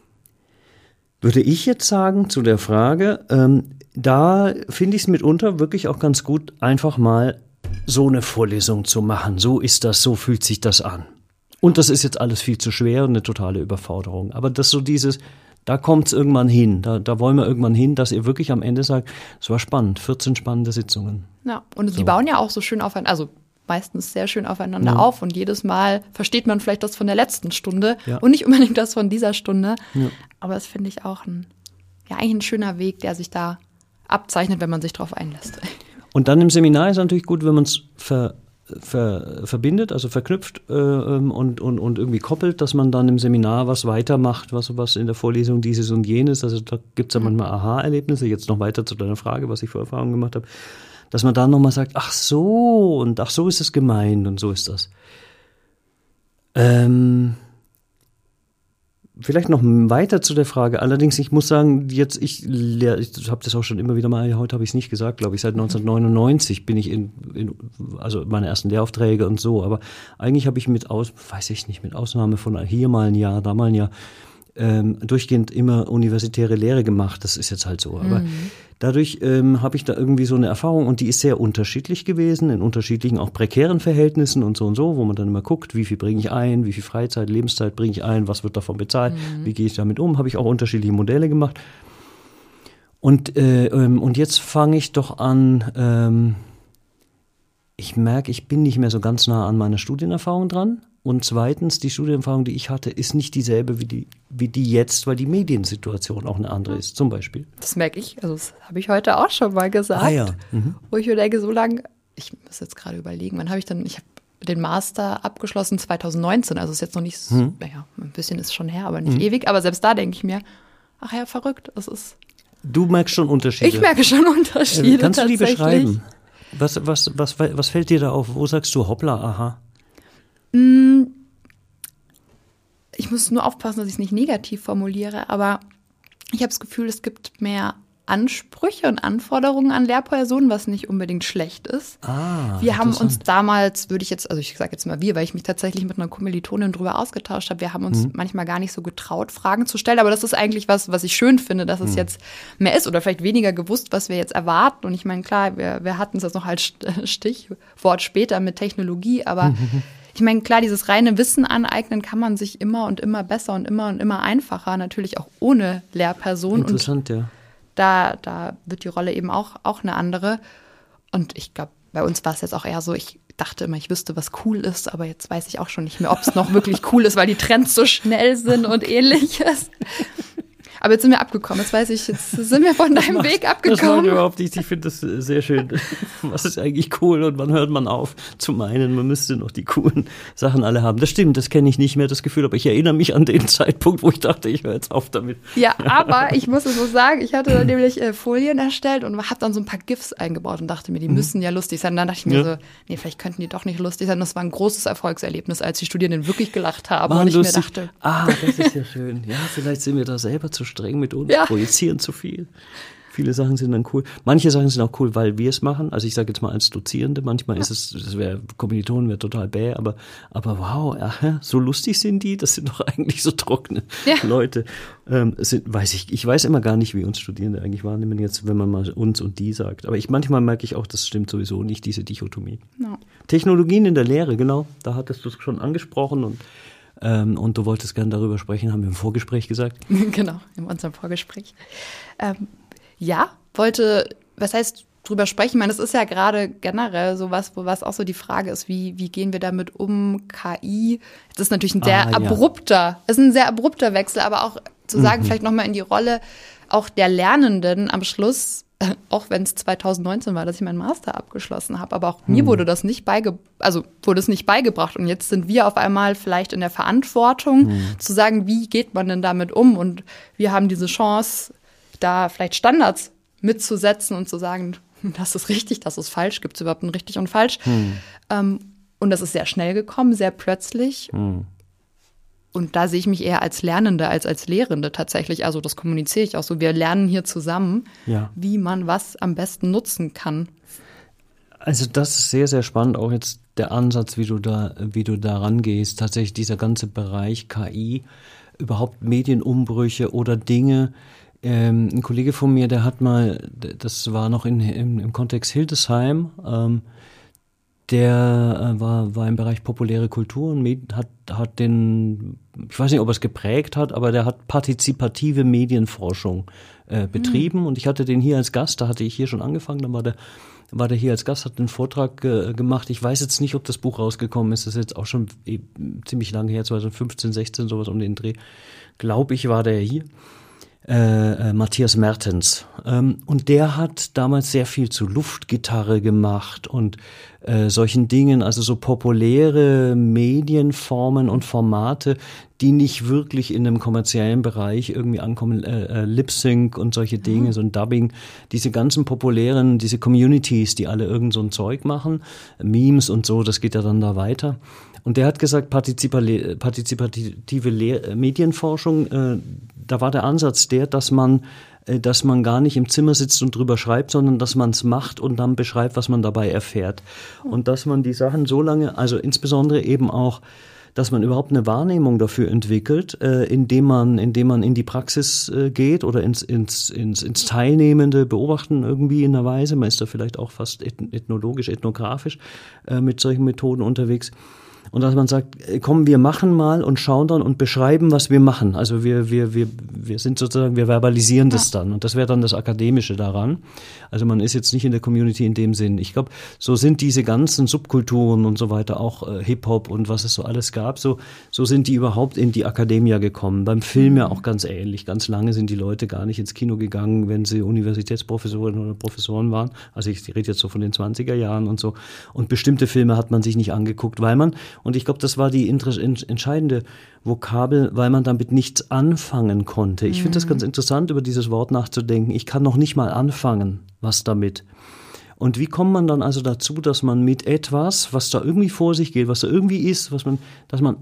würde ich jetzt sagen, zu der Frage, da finde ich es mitunter wirklich auch ganz gut, einfach mal so eine Vorlesung zu machen. So ist das, so fühlt sich das an. Und das ist jetzt alles viel zu schwer und eine totale Überforderung. Aber das so da kommt es irgendwann hin, da wollen wir irgendwann hin, dass ihr wirklich am Ende sagt, es war spannend, 14 spannende Sitzungen. Ja, und die bauen ja auch so schön aufeinander, also meistens sehr schön aufeinander auf und jedes Mal versteht man vielleicht das von der letzten Stunde und nicht unbedingt das von dieser Stunde. Ja. Aber das finde ich auch eigentlich ein schöner Weg, der sich da abzeichnet, wenn man sich darauf einlässt. Und dann im Seminar ist natürlich gut, wenn man es verbindet, also verknüpft und irgendwie koppelt, dass man dann im Seminar was weitermacht, was in der Vorlesung dieses und jenes, also da gibt es ja manchmal Aha-Erlebnisse, jetzt noch weiter zu deiner Frage, was ich für Erfahrungen gemacht habe, dass man dann nochmal sagt, ach so ist es gemeint und so ist das. Vielleicht noch weiter zu der Frage. Allerdings, ich muss sagen, ich habe das auch schon immer wieder mal, heute habe ich es nicht gesagt, glaube ich, seit 1999 bin ich also meine ersten Lehraufträge und so, aber eigentlich habe ich mit Ausnahme von hier mal ein Jahr, da mal ein Jahr, durchgehend immer universitäre Lehre gemacht. Das ist jetzt halt so. Aber dadurch habe ich da irgendwie so eine Erfahrung und die ist sehr unterschiedlich gewesen, in unterschiedlichen, auch prekären Verhältnissen und so, wo man dann immer guckt, wie viel bringe ich ein, wie viel Freizeit, Lebenszeit bringe ich ein, was wird davon bezahlt, wie gehe ich damit um, habe ich auch unterschiedliche Modelle gemacht. Und jetzt fange ich doch an, ich merke, ich bin nicht mehr so ganz nah an meiner Studienerfahrung dran. Und zweitens, die Studienerfahrung, die ich hatte, ist nicht dieselbe wie die jetzt, weil die Mediensituation auch eine andere ist, zum Beispiel. Das merke ich, also das habe ich heute auch schon mal gesagt, wo ich mir denke, so lange, ich muss jetzt gerade überlegen, ich habe den Master abgeschlossen 2019, also ist jetzt noch nicht, ein bisschen ist schon her, aber nicht ewig, aber selbst da denke ich mir, ach ja, verrückt, es ist. Du merkst schon Unterschiede. Ich merke schon Unterschiede. Kannst du die beschreiben? Was fällt dir da auf? Wo sagst du, hoppla, aha? Ich muss nur aufpassen, dass ich es nicht negativ formuliere, aber ich habe das Gefühl, es gibt mehr Ansprüche und Anforderungen an Lehrpersonen, was nicht unbedingt schlecht ist. Wir haben uns damals, ich sage jetzt mal wir, weil ich mich tatsächlich mit einer Kommilitonin drüber ausgetauscht habe, wir haben uns manchmal gar nicht so getraut, Fragen zu stellen, aber das ist eigentlich was ich schön finde, dass es jetzt mehr ist oder vielleicht weniger gewusst, was wir jetzt erwarten. Und ich meine, klar, wir hatten es jetzt noch als Stichwort später mit Technologie, aber ich meine, klar, dieses reine Wissen aneignen kann man sich immer und immer besser und immer einfacher, natürlich auch ohne Lehrperson. Interessant, ja. Da wird die Rolle eben auch eine andere. Und ich glaube, bei uns war es jetzt auch eher so, ich dachte immer, ich wüsste, was cool ist, aber jetzt weiß ich auch schon nicht mehr, ob es noch wirklich cool ist, weil die Trends so schnell sind und ähnliches. Aber jetzt sind wir abgekommen, jetzt sind wir von deinem Weg Das abgekommen. macht überhaupt nicht. Ich finde das sehr schön. Was ist eigentlich cool und wann hört man auf zu meinen, man müsste noch die coolen Sachen alle haben. Das stimmt, das kenne ich nicht mehr, das Gefühl, aber ich erinnere mich an den Zeitpunkt, wo ich dachte, ich höre jetzt auf damit. Ja, aber ich muss es so sagen, ich hatte dann nämlich Folien erstellt und habe dann so ein paar GIFs eingebaut und dachte mir, die müssen ja lustig sein. Und dann dachte ich mir so, nee, vielleicht könnten die doch nicht lustig sein. Das war ein großes Erfolgserlebnis, als die Studierenden wirklich gelacht haben. Und ich mir dachte, das ist ja schön. Ja, vielleicht sind wir da selber zu streng mit uns, Ja. projizieren zu viel. Viele Sachen sind dann cool. Manche Sachen sind auch cool, weil wir es machen. Also ich sage jetzt mal als Dozierende, manchmal ist es, Kommilitonen wäre total bäh, aber wow, so lustig sind die, das sind doch eigentlich so trockene Leute. Ich weiß immer gar nicht, wie uns Studierende eigentlich wahrnehmen jetzt, wenn man mal uns und die sagt. Aber manchmal merke ich auch, das stimmt sowieso nicht, diese Dichotomie. no. Technologien in der Lehre, genau, da hattest du es schon angesprochen und du wolltest gerne darüber sprechen, haben wir im Vorgespräch gesagt. Genau, in unserem Vorgespräch. Was heißt drüber sprechen? Ich meine, das ist ja gerade generell sowas, was auch so die Frage ist, wie gehen wir damit um, KI? Es ist natürlich ein sehr abrupter Wechsel, aber auch zu sagen, vielleicht nochmal in die Rolle auch der Lernenden am Schluss, auch wenn es 2019 war, dass ich meinen Master abgeschlossen habe, aber auch mir wurde das nicht beigebracht und jetzt sind wir auf einmal vielleicht in der Verantwortung zu sagen, wie geht man denn damit um und wir haben diese Chance, da vielleicht Standards mitzusetzen und zu sagen, das ist richtig, das ist falsch, gibt es überhaupt ein richtig und falsch. Und das ist sehr schnell gekommen, sehr plötzlich. Und da sehe ich mich eher als Lernende als Lehrende tatsächlich. Also das kommuniziere ich auch so. Wir lernen hier zusammen, wie man was am besten nutzen kann. Also das ist sehr, sehr spannend, auch jetzt der Ansatz, wie du da rangehst. Tatsächlich dieser ganze Bereich KI, überhaupt Medienumbrüche oder Dinge. Ein Kollege von mir, der hat mal, das war noch im Kontext Hildesheim, der war im Bereich populäre Kultur und hat den, ich weiß nicht, ob er es geprägt hat, aber der hat partizipative Medienforschung betrieben und ich hatte den hier als Gast, da hatte ich hier schon angefangen, dann war der hier als Gast, hat einen Vortrag gemacht. Ich weiß jetzt nicht, ob das Buch rausgekommen ist, das ist jetzt auch schon ziemlich lange her, 2015, 16, sowas um den Dreh. Glaube ich, war der hier. Matthias Mertens. Und der hat damals sehr viel zu Luftgitarre gemacht und solchen Dingen, also so populäre Medienformen und Formate, die nicht wirklich in einem kommerziellen Bereich irgendwie ankommen, Lip-Sync und solche Dinge, so ein Dubbing, diese ganzen populären, diese Communities, die alle irgend so ein Zeug machen, Memes und so, das geht ja dann da weiter. Und der hat gesagt, partizipative Medienforschung, da war der Ansatz dass man gar nicht im Zimmer sitzt und drüber schreibt, sondern dass man es macht und dann beschreibt, was man dabei erfährt. Und dass man die Sachen so lange, also insbesondere eben auch, dass man überhaupt eine Wahrnehmung dafür entwickelt, indem man in die Praxis geht oder ins teilnehmende Beobachten irgendwie in einer Weise. Man ist da vielleicht auch fast ethnologisch, ethnografisch mit solchen Methoden unterwegs. Und dass man sagt, komm, wir machen mal und schauen dann und beschreiben, was wir machen. Also wir sind sozusagen, wir verbalisieren das dann. Und das wäre dann das Akademische daran. Also man ist jetzt nicht in der Community in dem Sinn. Ich glaube, so sind diese ganzen Subkulturen und so weiter, auch Hip-Hop und was es so alles gab, so sind die überhaupt in die Akademia gekommen. Beim Film ja auch ganz ähnlich. Ganz lange sind die Leute gar nicht ins Kino gegangen, wenn sie Universitätsprofessoren oder Professoren waren. Also ich rede jetzt so von den 20er Jahren und so. Und bestimmte Filme hat man sich nicht angeguckt, weil man, und ich glaube, das war die entscheidende Vokabel, weil man damit nichts anfangen konnte. Ich finde das ganz interessant, über dieses Wort nachzudenken. Ich kann noch nicht mal anfangen, was damit. Und wie kommt man dann also dazu, dass man mit etwas, was da irgendwie vor sich geht, was da irgendwie ist, dass man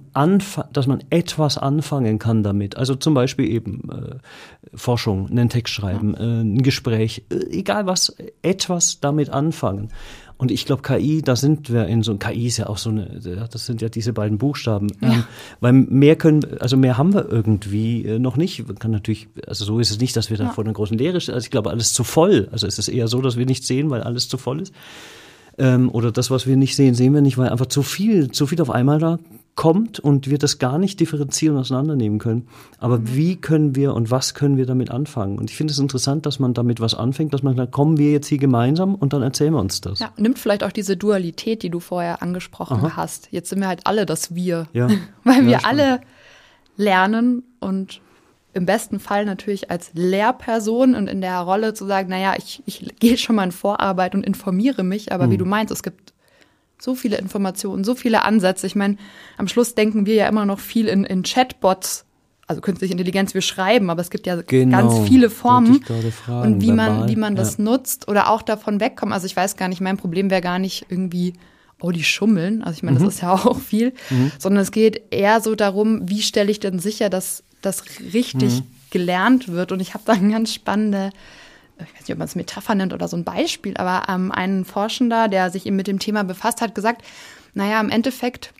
etwas anfangen kann damit? Also zum Beispiel eben Forschung, einen Text schreiben, ein Gespräch, egal was, etwas damit anfangen. Und ich glaube, KI, da sind wir KI ist ja auch das sind ja diese beiden Buchstaben. Weil mehr haben wir irgendwie noch nicht. Man kann natürlich, also so ist es nicht, dass wir da vor einer großen Leere stehen. Also ich glaube, alles zu voll. Also es ist eher so, dass wir nichts sehen, weil alles zu voll ist. Oder das, was wir nicht sehen, sehen wir nicht, weil einfach zu viel auf einmal da kommt und wir das gar nicht differenzieren und auseinandernehmen können. Aber wie können wir und was können wir damit anfangen? Und ich finde es interessant, dass man damit was anfängt, dass man sagt, kommen wir jetzt hier gemeinsam und dann erzählen wir uns das. Ja, nimmt vielleicht auch diese Dualität, die du vorher angesprochen hast. Jetzt sind wir halt alle das Wir, weil wir alle lernen und im besten Fall natürlich als Lehrperson und in der Rolle zu sagen, naja, ich gehe schon mal in Vorarbeit und informiere mich, aber wie du meinst, es gibt so viele Informationen, so viele Ansätze. Ich meine, am Schluss denken wir ja immer noch viel in Chatbots, also künstliche Intelligenz, wir schreiben, aber es gibt ja ganz viele Formen und wie man das nutzt oder auch davon wegkommen. Also ich weiß gar nicht, mein Problem wäre gar nicht irgendwie, die schummeln. Also ich meine, das ist ja auch viel, sondern es geht eher so darum, wie stelle ich denn sicher, dass das richtig gelernt wird. Und ich habe da eine ganz spannende, ich weiß nicht, ob man es Metapher nennt oder so ein Beispiel, aber ein Forschender, der sich eben mit dem Thema befasst, hat gesagt, naja, im Endeffekt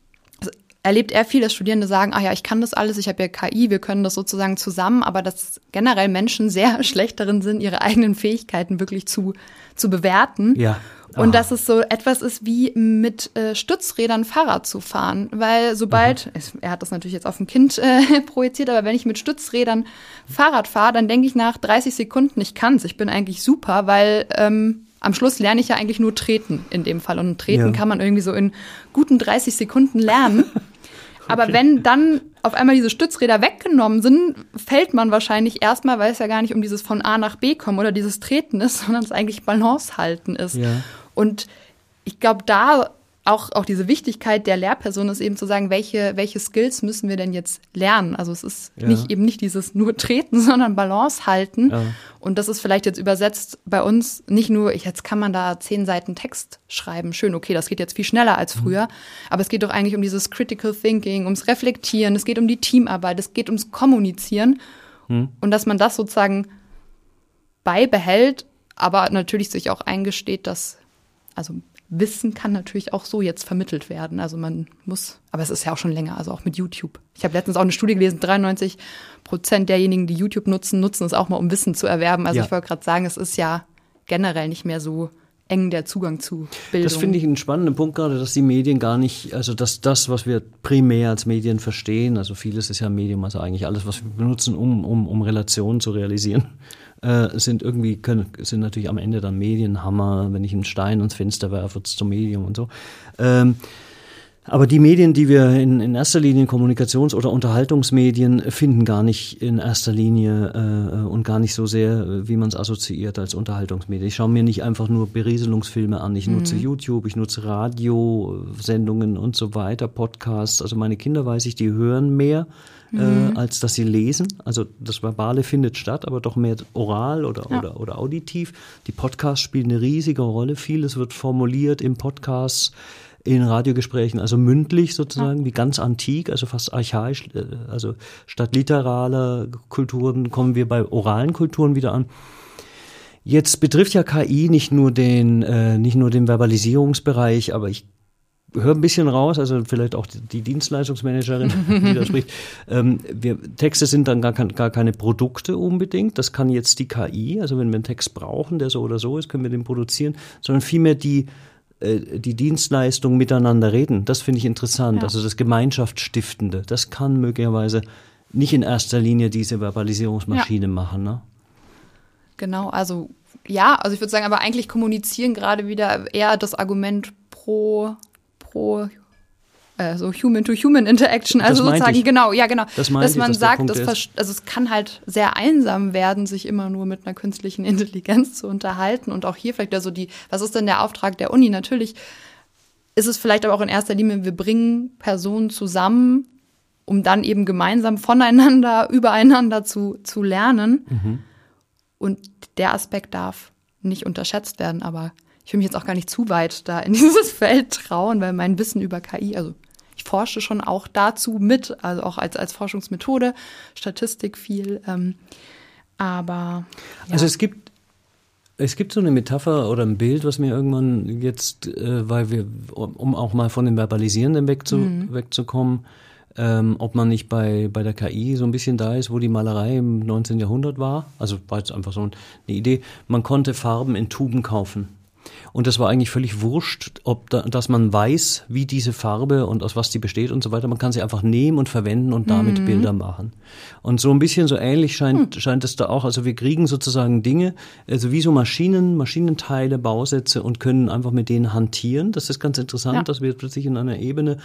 erlebt er viel, dass Studierende sagen, ich kann das alles, ich habe ja KI, wir können das sozusagen zusammen, aber dass generell Menschen sehr schlecht darin sind, ihre eigenen Fähigkeiten wirklich zu bewerten. Ja. Und dass es so etwas ist wie mit Stützrädern Fahrrad zu fahren, weil sobald, er hat das natürlich jetzt auf ein Kind projiziert, aber wenn ich mit Stützrädern Fahrrad fahre, dann denke ich nach 30 Sekunden, ich kann's, ich bin eigentlich super, weil am Schluss lerne ich ja eigentlich nur treten in dem Fall. Und treten kann man irgendwie so in guten 30 Sekunden lernen. Aber wenn dann auf einmal diese Stützräder weggenommen sind, fällt man wahrscheinlich erstmal, weil es ja gar nicht um dieses von A nach B kommen oder dieses Treten ist, sondern es eigentlich Balance halten ist. Ja. Und ich glaube, da auch diese Wichtigkeit der Lehrperson ist eben zu sagen, welche Skills müssen wir denn jetzt lernen? Also es ist eben nicht dieses nur Treten, sondern Balance halten. Ja. Und das ist vielleicht jetzt übersetzt bei uns nicht nur, jetzt kann man da 10 Seiten Text schreiben. Schön, okay, das geht jetzt viel schneller als früher. Aber es geht doch eigentlich um dieses Critical Thinking, ums Reflektieren, es geht um die Teamarbeit, es geht ums Kommunizieren. Und dass man das sozusagen beibehält, aber natürlich sich auch eingesteht, dass, also Wissen kann natürlich auch so jetzt vermittelt werden. Also man muss, aber es ist ja auch schon länger, also auch mit YouTube. Ich habe letztens auch eine Studie gelesen, 93% derjenigen, die YouTube nutzen es auch mal, um Wissen zu erwerben. Also ich wollte gerade sagen, es ist ja generell nicht mehr so eng der Zugang zu Bildung. Das finde ich einen spannenden Punkt gerade, dass die Medien gar nicht, also dass das, was wir primär als Medien verstehen, also vieles ist ja ein Medium, also eigentlich alles, was wir benutzen, um Relationen zu realisieren, sind natürlich am Ende dann Medienhammer. Wenn ich einen Stein ins Fenster werfe, wird es zum Medium und so. Aber die Medien, die wir in erster Linie Kommunikations- oder Unterhaltungsmedien finden, gar nicht in erster Linie und gar nicht so sehr, wie man es assoziiert als Unterhaltungsmedien. Ich schaue mir nicht einfach nur Berieselungsfilme an. Ich nutze YouTube, ich nutze Radiosendungen und so weiter, Podcasts. Also meine Kinder, weiß ich, die hören mehr, als dass sie lesen. Also das Verbale findet statt, aber doch mehr oral oder auditiv. Die Podcasts spielen eine riesige Rolle. Vieles wird formuliert im Podcast, in Radiogesprächen, also mündlich sozusagen, wie ganz antik, also fast archaisch. Also statt literaler Kulturen kommen wir bei oralen Kulturen wieder an. Jetzt betrifft ja KI nicht nur den Verbalisierungsbereich, aber ich höre ein bisschen raus, also vielleicht auch die Dienstleistungsmanagerin, die da spricht. Texte sind dann gar keine Produkte unbedingt. Das kann jetzt die KI, also wenn wir einen Text brauchen, der so oder so ist, können wir den produzieren, sondern vielmehr die Dienstleistung miteinander reden. Das finde ich interessant. Also das Gemeinschaftsstiftende. Das kann möglicherweise nicht in erster Linie diese Verbalisierungsmaschine machen, ne? Genau, also ich würde sagen, aber eigentlich kommunizieren gerade wieder eher das Argument pro so Human-to-Human-Interaction, also sozusagen, genau. Dass man sagt, es kann halt sehr einsam werden, sich immer nur mit einer künstlichen Intelligenz zu unterhalten und auch hier vielleicht was ist denn der Auftrag der Uni? Natürlich ist es vielleicht aber auch in erster Linie, wir bringen Personen zusammen, um dann eben gemeinsam voneinander, übereinander zu lernen. Und der Aspekt darf nicht unterschätzt werden, aber ich will mich jetzt auch gar nicht zu weit da in dieses Feld trauen, weil mein Wissen über KI, also ich forsche schon auch dazu mit, also auch als Forschungsmethode, Statistik viel, aber ja. Also es gibt so eine Metapher oder ein Bild, was mir irgendwann jetzt, um auch mal von dem Verbalisierenden wegzukommen, ob man nicht bei der KI so ein bisschen da ist, wo die Malerei im 19. Jahrhundert war. Also war jetzt einfach so eine Idee. Man konnte Farben in Tuben kaufen. Und das war eigentlich völlig wurscht, dass man weiß, wie diese Farbe und aus was die besteht und so weiter. Man kann sie einfach nehmen und verwenden und damit Bilder machen. Und so ein bisschen so ähnlich scheint es da auch. Also wir kriegen sozusagen Dinge, also wie so Maschinenteile, Bausätze und können einfach mit denen hantieren. Das ist ganz interessant, dass wir plötzlich in einer Ebene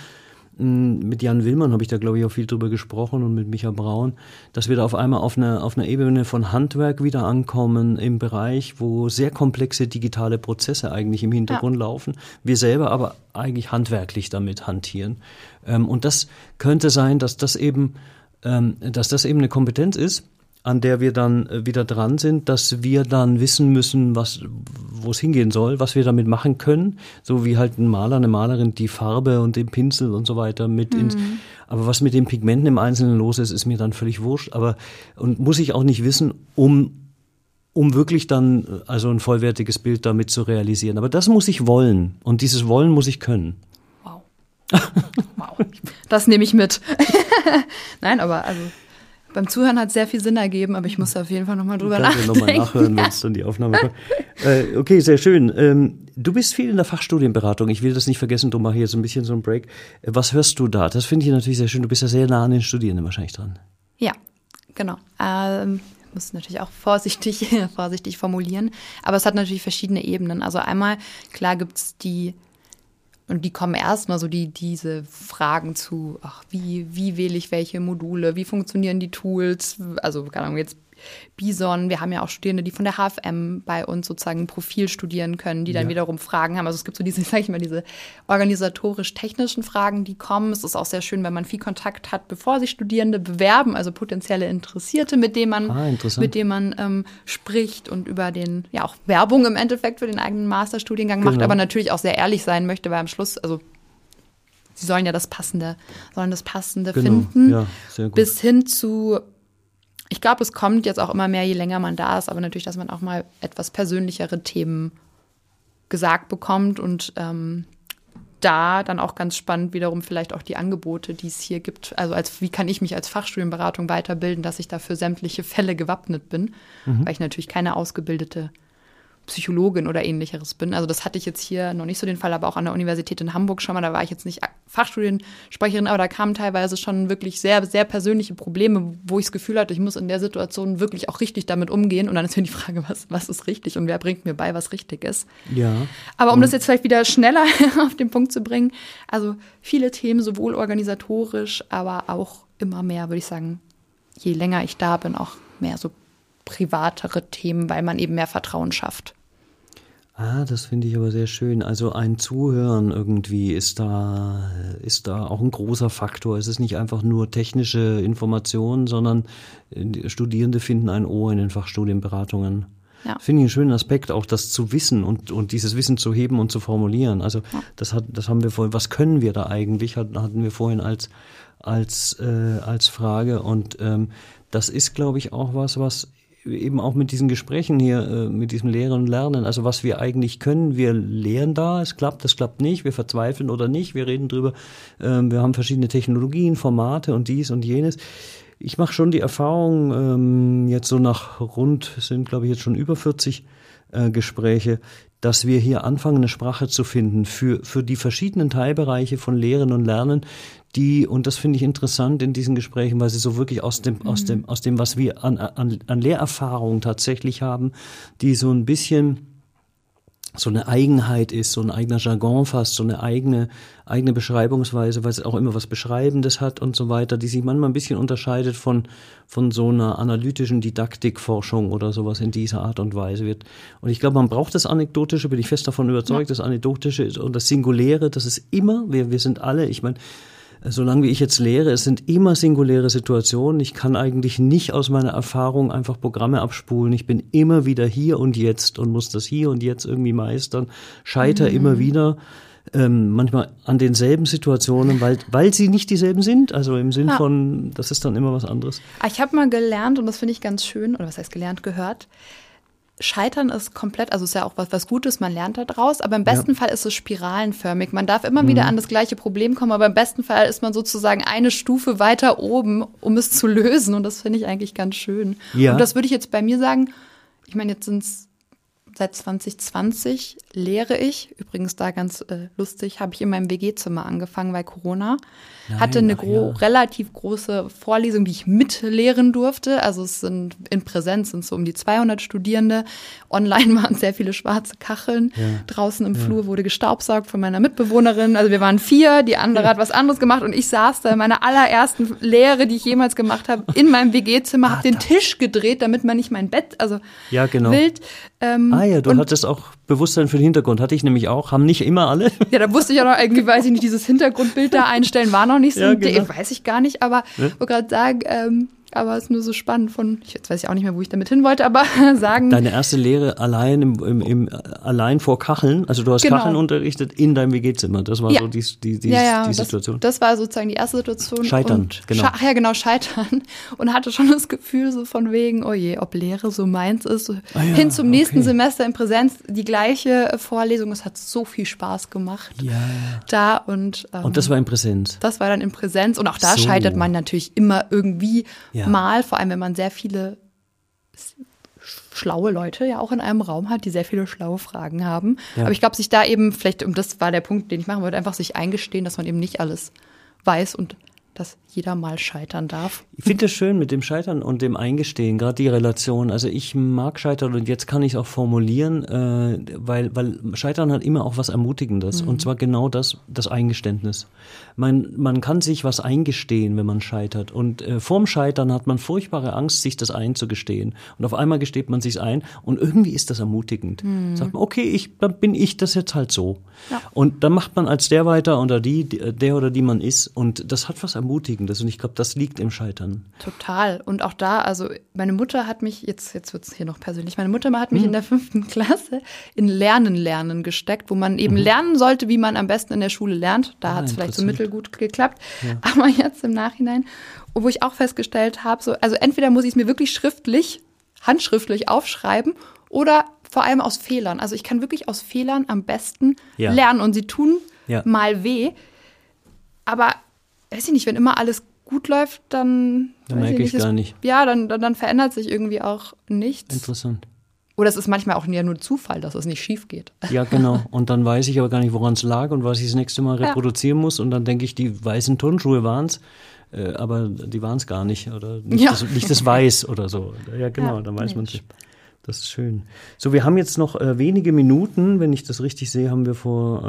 mit Jan Willmann habe ich da, glaube ich, auch viel drüber gesprochen und mit Micha Braun, dass wir da auf einmal auf einer Ebene von Handwerk wieder ankommen, im Bereich, wo sehr komplexe digitale Prozesse eigentlich im Hintergrund laufen. Wir selber aber eigentlich handwerklich damit hantieren. Und das könnte sein, dass das eben eine Kompetenz ist, an der wir dann wieder dran sind, dass wir dann wissen müssen, wo es hingehen soll, was wir damit machen können, so wie halt ein Maler, eine Malerin die Farbe und den Pinsel und so weiter aber was mit den Pigmenten im Einzelnen los ist mir dann völlig wurscht, und muss ich auch nicht wissen, um wirklich dann also ein vollwertiges Bild damit zu realisieren. Aber das muss ich wollen, und dieses Wollen muss ich können. Wow. Wow. Das nehme ich mit. Nein, aber also beim Zuhören hat es sehr viel Sinn ergeben, aber ich muss auf jeden Fall nochmal drüber nachdenken. Nochmal nachhören, wenn es dann die Aufnahme kommt. Okay, sehr schön. Du bist viel in der Fachstudienberatung. Ich will das nicht vergessen, darum mache ich jetzt ein bisschen so einen Break. Was hörst du da? Das finde ich natürlich sehr schön. Du bist ja sehr nah an den Studierenden wahrscheinlich dran. Ja, genau. Ich muss natürlich auch vorsichtig formulieren, aber es hat natürlich verschiedene Ebenen. Also einmal, klar gibt's und die kommen erstmal so diese Fragen zu, wie wähle ich welche Module, wie funktionieren die Tools, also keine Ahnung, jetzt Bison, wir haben ja auch Studierende, die von der HFM bei uns sozusagen ein Profil studieren können, die dann wiederum Fragen haben. Also es gibt so diese organisatorisch-technischen Fragen, die kommen. Es ist auch sehr schön, wenn man viel Kontakt hat, bevor sich Studierende bewerben, also potenzielle Interessierte, mit denen man spricht und über auch Werbung im Endeffekt für den eigenen Masterstudiengang macht, aber natürlich auch sehr ehrlich sein möchte, weil am Schluss, also sie sollen ja das Passende finden, ja, sehr gut. Bis hin zu, ich glaube, es kommt jetzt auch immer mehr, je länger man da ist, aber natürlich, dass man auch mal etwas persönlichere Themen gesagt bekommt und da dann auch ganz spannend wiederum vielleicht auch die Angebote, die es hier gibt. Also wie kann ich mich als Fachstudienberatung weiterbilden, dass ich da für sämtliche Fälle gewappnet bin, weil ich natürlich keine ausgebildete Psychologin oder ähnlicheres bin. Also das hatte ich jetzt hier noch nicht so den Fall, aber auch an der Universität in Hamburg schon mal. Da war ich jetzt nicht Fachstudiensprecherin, aber da kamen teilweise schon wirklich sehr, sehr persönliche Probleme, wo ich das Gefühl hatte, ich muss in der Situation wirklich auch richtig damit umgehen. Und dann ist mir die Frage, was ist richtig und wer bringt mir bei, was richtig ist. Ja. Aber um das jetzt vielleicht wieder schneller auf den Punkt zu bringen, also viele Themen, sowohl organisatorisch, aber auch immer mehr, würde ich sagen, je länger ich da bin, auch mehr so privatere Themen, weil man eben mehr Vertrauen schafft. Das finde ich aber sehr schön. Also ein Zuhören irgendwie ist da auch ein großer Faktor. Es ist nicht einfach nur technische Information, sondern Studierende finden ein Ohr in den Fachstudienberatungen. Ja. Finde ich einen schönen Aspekt, auch das zu wissen und dieses Wissen zu heben und zu formulieren. Also das haben wir vorhin, was können wir da eigentlich, hatten wir vorhin als Frage. Und das ist, glaube ich, auch was eben auch mit diesen Gesprächen hier, mit diesem Lehren und Lernen, also was wir eigentlich können, wir lehren da, es klappt nicht, wir verzweifeln oder nicht, wir reden drüber, wir haben verschiedene Technologien, Formate und dies und jenes. Ich mache schon die Erfahrung, jetzt so sind glaube ich jetzt schon über 40 Gespräche, dass wir hier anfangen, eine Sprache zu finden für die verschiedenen Teilbereiche von Lehren und Lernen, und das finde ich interessant in diesen Gesprächen, weil sie so wirklich aus dem, was wir an Lehrerfahrung tatsächlich haben, die so ein bisschen so eine Eigenheit ist, so ein eigener Jargon fast, so eine eigene Beschreibungsweise, weil es auch immer was Beschreibendes hat und so weiter, die sich manchmal ein bisschen unterscheidet von so einer analytischen Didaktikforschung oder sowas in dieser Art und Weise wird. Und ich glaube, man braucht das Anekdotische, bin ich fest davon überzeugt, das Anekdotische und das Singuläre, das ist immer, wir sind alle, ich meine, solange wie ich jetzt lehre, es sind immer singuläre Situationen. Ich kann eigentlich nicht aus meiner Erfahrung einfach Programme abspulen. Ich bin immer wieder hier und jetzt und muss das hier und jetzt irgendwie meistern. Scheitere immer wieder, manchmal an denselben Situationen, weil sie nicht dieselben sind. Also im Sinn von, das ist dann immer was anderes. Ich habe mal gelernt, und das finde ich ganz schön, oder was heißt gelernt, gehört, Scheitern ist komplett, also ist ja auch was Gutes, man lernt da draus, aber im besten Fall ist es spiralenförmig. Man darf immer wieder an das gleiche Problem kommen, aber im besten Fall ist man sozusagen eine Stufe weiter oben, um es zu lösen, und das finde ich eigentlich ganz schön. Ja. Und das würde ich jetzt bei mir sagen, ich meine, jetzt sind es Seit 2020 lehre ich. Übrigens da ganz lustig, habe ich in meinem WG-Zimmer angefangen, weil Corona. Hatte eine relativ große Vorlesung, die ich mitlehren durfte. Also es sind in Präsenz sind so um die 200 Studierende. Online waren sehr viele schwarze Kacheln. Ja. Draußen im Flur wurde gestaubsaugt von meiner Mitbewohnerin. Also wir waren 4, die andere hat was anderes gemacht und ich saß da in meiner allerersten Lehre, die ich jemals gemacht habe, in meinem WG-Zimmer, habe den Tisch gedreht, damit man nicht mein Bett, wild. Du hattest auch Bewusstsein für den Hintergrund, hatte ich nämlich auch, haben nicht immer alle. Ja, da wusste ich auch noch irgendwie, weiß ich nicht, dieses Hintergrundbild da einstellen, war noch nicht so, weiß ich gar nicht, aber ich wollte gerade sagen, aber es ist nur so spannend jetzt weiß ich auch nicht mehr, wo ich damit hin wollte, aber sagen. Deine erste Lehre allein allein vor Kacheln, also du hast Kacheln unterrichtet in deinem WG-Zimmer, das war so die Situation. Das war sozusagen die erste Situation. Scheitern, genau. Scheitern und hatte schon das Gefühl so von wegen, oh je, ob Lehre so meins ist, hin zum nächsten Semester in Präsenz, die gleiche Vorlesung, es hat so viel Spaß gemacht. Da und das war in Präsenz? Das war dann in Präsenz und auch da scheitert man natürlich immer irgendwie mal, vor allem wenn man sehr viele schlaue Leute ja auch in einem Raum hat, die sehr viele schlaue Fragen haben. Ja. Aber ich glaube, sich da eben vielleicht, und das war der Punkt, den ich machen wollte, einfach sich eingestehen, dass man eben nicht alles weiß und dass jeder mal scheitern darf. Ich finde es schön mit dem Scheitern und dem Eingestehen, gerade die Relation. Also ich mag Scheitern und jetzt kann ich es auch formulieren, weil Scheitern hat immer auch was Ermutigendes und zwar genau das Eingeständnis. Man kann sich was eingestehen, wenn man scheitert und vorm Scheitern hat man furchtbare Angst, sich das einzugestehen und auf einmal gesteht man sich's ein und irgendwie ist das ermutigend. Sagt man, okay, dann bin ich das jetzt halt so. Ja. Und dann macht man als der weiter oder der oder die man ist und das hat was Ermutigendes und ich glaube, das liegt im Scheitern. Total. Und auch da, also meine Mutter hat mich, jetzt wird es hier noch persönlich, meine Mutter hat mich in der 5. Klasse in Lernen gesteckt, wo man eben lernen sollte, wie man am besten in der Schule lernt. Da hat es vielleicht so mittelgut geklappt. Ja. Aber jetzt im Nachhinein, wo ich auch festgestellt habe, also entweder muss ich es mir wirklich handschriftlich aufschreiben oder vor allem aus Fehlern. Also ich kann wirklich aus Fehlern am besten lernen und sie tun mal weh. Aber weiß ich nicht, wenn immer alles gut läuft, dann merke ich gar nicht. Ja, dann verändert sich irgendwie auch nichts. Interessant. Oder es ist manchmal auch nur Zufall, dass es nicht schief geht. Ja, genau. Und dann weiß ich aber gar nicht, woran es lag und was ich das nächste Mal reproduzieren muss. Und dann denke ich, die weißen Turnschuhe waren es, aber die waren es gar nicht. Oder nicht das Weiß oder so. Ja, genau, dann weiß man es. Das ist schön. So, wir haben jetzt noch wenige Minuten, wenn ich das richtig sehe, haben wir vor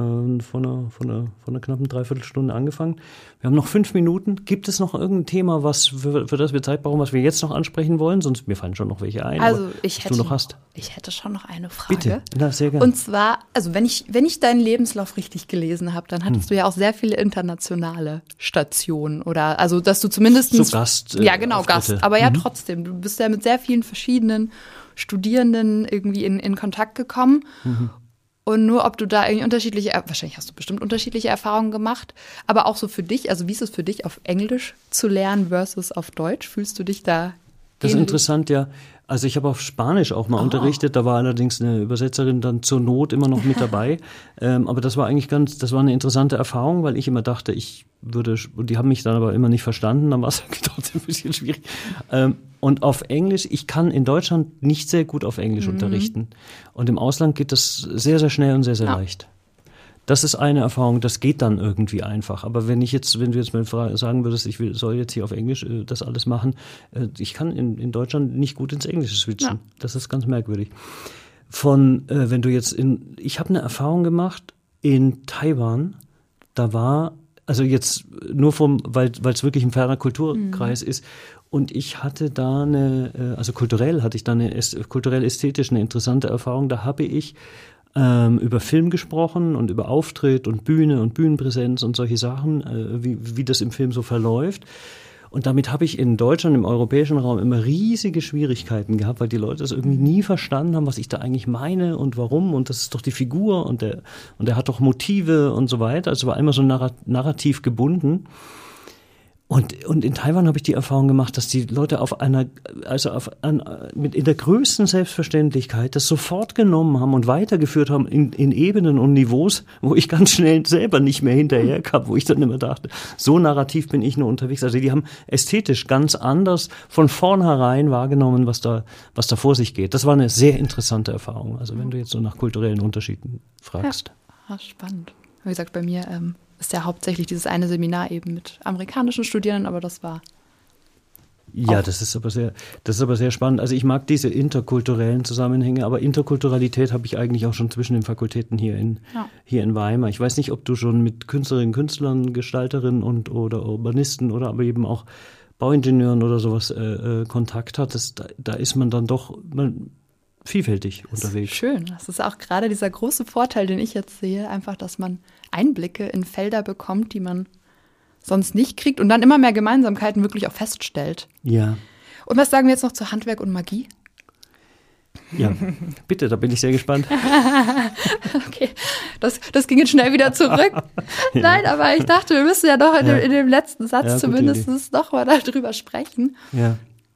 einer knappen Dreiviertelstunde angefangen. Wir haben noch 5 Minuten. Gibt es noch irgendein Thema, für das wir Zeit brauchen, was wir jetzt noch ansprechen wollen? Sonst mir fallen schon noch welche ein. Also ich hätte schon noch eine Frage. Bitte, na, sehr gerne. Und zwar, also wenn ich deinen Lebenslauf richtig gelesen habe, dann hattest du ja auch sehr viele internationale Stationen oder also dass du zumindest so Gast. Ja, genau, Gast. Aber ja, trotzdem, du bist ja mit sehr vielen verschiedenen Studierenden irgendwie in Kontakt gekommen. Und nur ob du da irgendwie wahrscheinlich hast du bestimmt unterschiedliche Erfahrungen gemacht, aber auch so für dich, also wie ist es für dich, auf Englisch zu lernen versus auf Deutsch? Fühlst du dich da Das ist interessant, ja. Also ich habe auf Spanisch auch mal unterrichtet, da war allerdings eine Übersetzerin dann zur Not immer noch mit dabei. Aber das war eigentlich das war eine interessante Erfahrung, weil ich immer dachte, die haben mich dann aber immer nicht verstanden, dann war es trotzdem ein bisschen schwierig. Und auf Englisch, ich kann in Deutschland nicht sehr gut auf Englisch unterrichten. Und im Ausland geht das sehr, sehr schnell und sehr, sehr leicht. Das ist eine Erfahrung, das geht dann irgendwie einfach. Aber wenn du jetzt mal sagen würdest, soll jetzt hier auf Englisch das alles machen, ich kann in Deutschland nicht gut ins Englische switchen. Ja. Das ist ganz merkwürdig. Wenn du jetzt ich habe eine Erfahrung gemacht in Taiwan, da war, also jetzt nur weil es wirklich ein ferner Kulturkreis ist, und ich hatte da kulturell ästhetisch eine interessante Erfahrung. Da habe ich über Film gesprochen und über Auftritt und Bühne und Bühnenpräsenz und solche Sachen, wie das im Film so verläuft. Und damit habe ich in Deutschland, im europäischen Raum, immer riesige Schwierigkeiten gehabt, weil die Leute das irgendwie nie verstanden haben, was ich da eigentlich meine und warum. Und das ist doch die Figur und der hat doch Motive und so weiter. Also war immer so narrativ gebunden. Und in Taiwan habe ich die Erfahrung gemacht, dass die Leute in der größten Selbstverständlichkeit das sofort genommen haben und weitergeführt haben in Ebenen und Niveaus, wo ich ganz schnell selber nicht mehr hinterherkam, wo ich dann immer dachte, so narrativ bin ich nur unterwegs. Also die haben ästhetisch ganz anders von vornherein wahrgenommen, was da vor sich geht. Das war eine sehr interessante Erfahrung. Also wenn du jetzt so nach kulturellen Unterschieden fragst. Ja, spannend. Wie gesagt, bei mir ist ja hauptsächlich dieses eine Seminar eben mit amerikanischen Studierenden, aber das war... Ja, das ist aber sehr spannend. Also ich mag diese interkulturellen Zusammenhänge, aber Interkulturalität habe ich eigentlich auch schon zwischen den Fakultäten hier in Weimar. Ich weiß nicht, ob du schon mit Künstlerinnen, Künstlern, Gestalterinnen oder Urbanisten oder aber eben auch Bauingenieuren oder sowas Kontakt hattest. Da ist man dann doch vielfältig unterwegs. Schön. Das ist auch gerade dieser große Vorteil, den ich jetzt sehe, einfach, dass man Einblicke in Felder bekommt, die man sonst nicht kriegt und dann immer mehr Gemeinsamkeiten wirklich auch feststellt. Ja. Und was sagen wir jetzt noch zu Handwerk und Magie? Ja, bitte, da bin ich sehr gespannt. Okay, das ging jetzt schnell wieder zurück. Ja. Nein, aber ich dachte, wir müssen ja doch in dem letzten Satz zumindest noch mal darüber sprechen. Ja.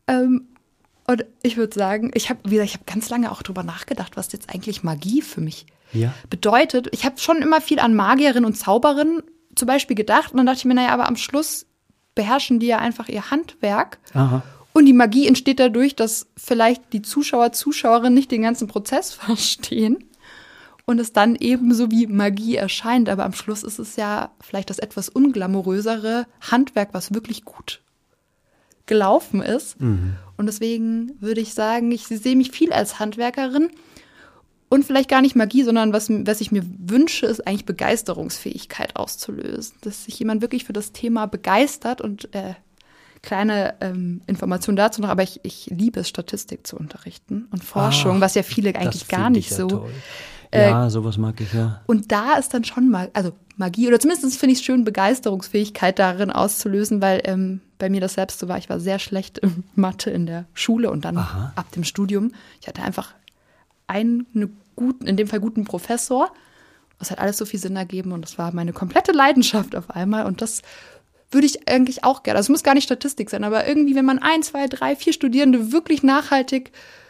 Und ich würde sagen, ich habe ganz lange auch drüber nachgedacht, was jetzt eigentlich Magie für mich bedeutet. Ich habe schon immer viel an Magierinnen und Zauberinnen zum Beispiel gedacht. Und dann dachte ich mir, naja, aber am Schluss beherrschen die ja einfach ihr Handwerk. Aha. Und die Magie entsteht dadurch, dass vielleicht die Zuschauerinnen nicht den ganzen Prozess verstehen und es dann eben so wie Magie erscheint. Aber am Schluss ist es ja vielleicht das etwas unglamourösere Handwerk, was wirklich gut gelaufen ist. Mhm. Und deswegen würde ich sagen, ich sehe mich viel als Handwerkerin und vielleicht gar nicht Magie, sondern was ich mir wünsche, ist eigentlich Begeisterungsfähigkeit auszulösen. Dass sich jemand wirklich für das Thema begeistert und kleine Informationen dazu noch, aber ich liebe es, Statistik zu unterrichten und Forschung, was ja viele eigentlich gar nicht so. Toll. Ja, sowas mag ich, ja. Und da ist dann schon mal, also Magie, oder zumindest finde ich es schön, Begeisterungsfähigkeit darin auszulösen, weil bei mir das selbst so war, ich war sehr schlecht in Mathe in der Schule und dann ab dem Studium. Ich hatte einfach in dem Fall guten Professor. Das hat alles so viel Sinn ergeben und das war meine komplette Leidenschaft auf einmal und das würde ich eigentlich auch gerne, also es muss gar nicht Statistik sein, aber irgendwie, wenn man 1, 2, 3, 4 Studierende wirklich nachhaltig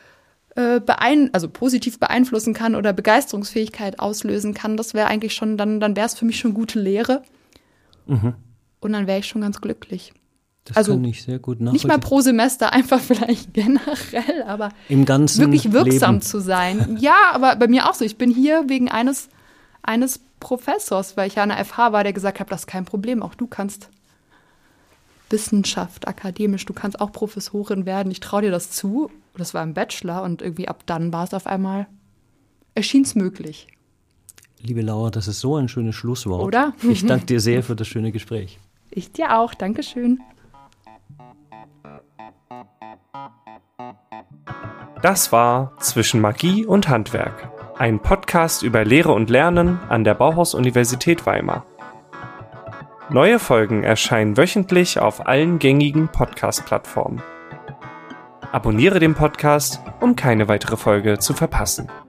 positiv beeinflussen kann oder Begeisterungsfähigkeit auslösen kann, das wäre eigentlich schon, dann wäre es für mich schon gute Lehre. Mhm. Und dann wäre ich schon ganz glücklich. Das kann ich sehr gut nachvollziehen. Nicht mal pro Semester, einfach vielleicht generell, aber im ganzen wirklich wirksam Leben zu sein. Ja, aber bei mir auch so. Ich bin hier wegen eines Professors, weil ich ja an der FH war, der gesagt hat, das ist kein Problem, auch du kannst Wissenschaft, akademisch, du kannst auch Professorin werden, ich traue dir das zu. Das war im Bachelor und irgendwie ab dann war es auf einmal, erschien es möglich. Liebe Laura, das ist so ein schönes Schlusswort. Oder? Ich danke dir sehr für das schöne Gespräch. Ich dir auch, Dankeschön. Das war Zwischen Magie und Handwerk, ein Podcast über Lehre und Lernen an der Bauhaus-Universität Weimar. Neue Folgen erscheinen wöchentlich auf allen gängigen Podcast-Plattformen. Abonniere den Podcast, um keine weitere Folge zu verpassen.